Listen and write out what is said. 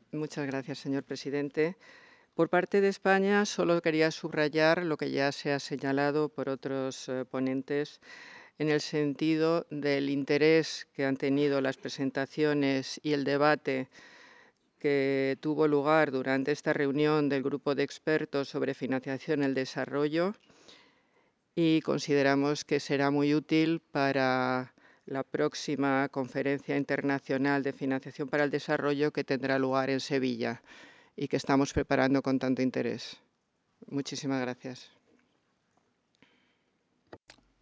Muchas gracias, señor presidente. Por parte de España, solo quería subrayar lo que ya se ha señalado por otros ponentes en el sentido del interés que han tenido las presentaciones y el debate que tuvo lugar durante esta reunión del Grupo de Expertos sobre Financiación del Desarrollo, y consideramos que será muy útil para la próxima Conferencia Internacional de Financiación para el Desarrollo que tendrá lugar en Sevilla y que estamos preparando con tanto interés. Muchísimas gracias.